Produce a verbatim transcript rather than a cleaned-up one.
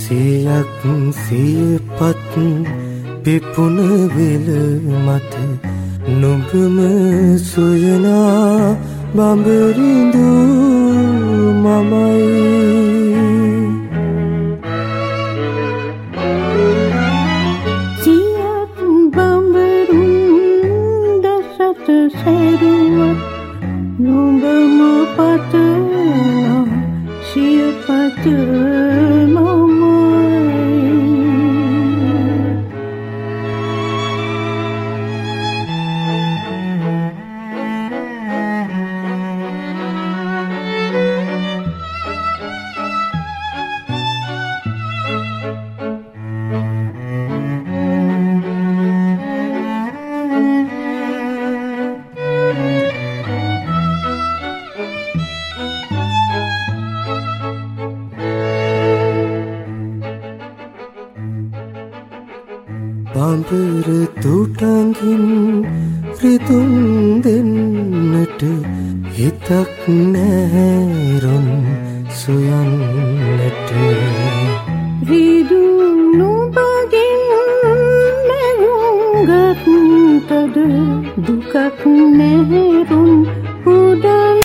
සියක් සියපත් පිපුන වෙල මත නුඹම සොයනා බඹරිඳු මමයි. සියක් බඹරුන් දසත සැරුවත් නුඹම පතනා සියපත් බඹර තුටඟින් රිදුම් දෙන්නට හිතක් නැහැරුන් සොයන්නට. රිදුම් නුඹගෙන් නැගුම්ගත්ටද දුකක් නැහැරුන්